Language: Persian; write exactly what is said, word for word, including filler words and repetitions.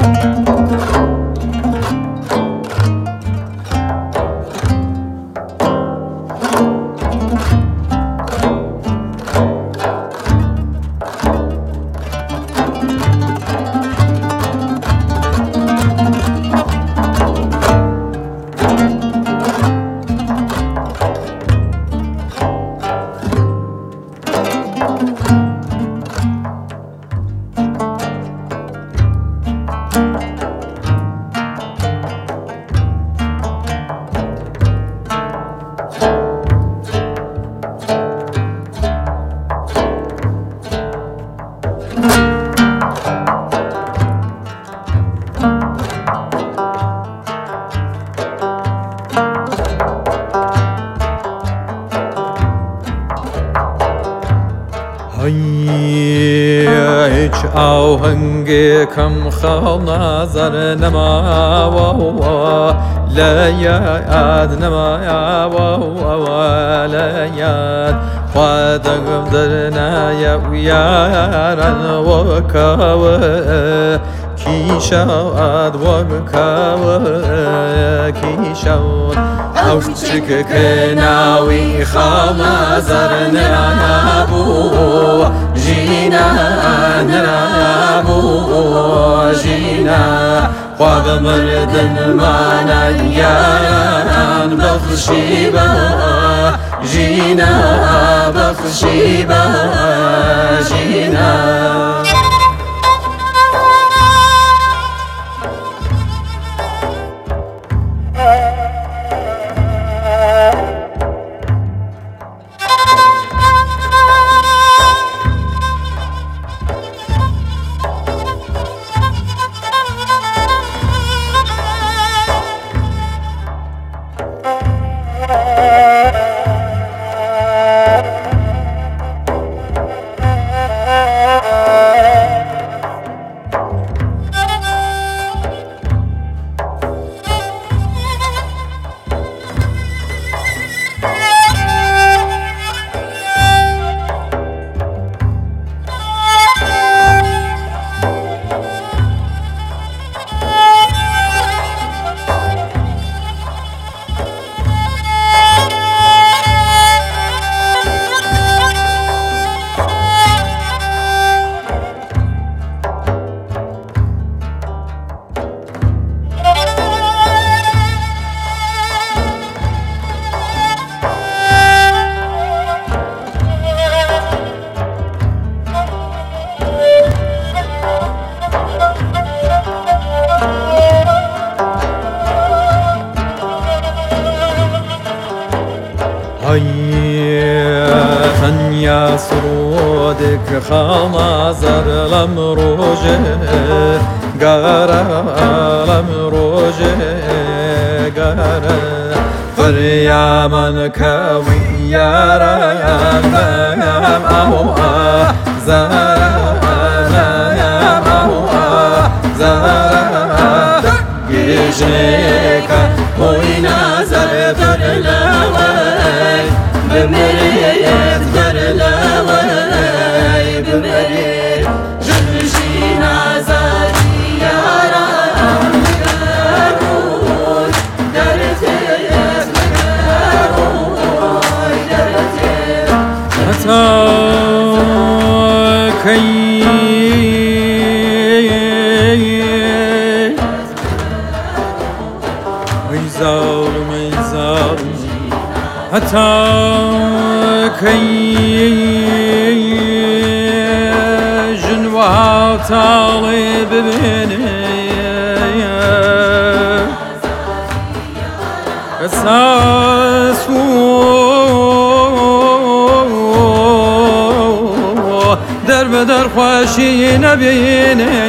هیچ آهنگ کم خال نظر نما و لیاد نما و لیاد خودم در نیا یاران و کاو کی شاد و کاو کی شاد اوچک کناوی خال نظر نبو جینا نرابو جینا خواب مردن مانا یاران بخشی با جینا بخشی با جینا يا سرودك خمازر لمروجه قارا لمروجه قارا فريا من كوي يارا نام أو زارا نام أو زارا جيجك وينا زر برلاوي بمريت برلاوي بمريت جرجينا زاري يارا مقارون درتيت مقارون درتيت أتاكي ميزال ميزال أتاكي جنوها طالب بني أساسو در بدر خوشی نبینی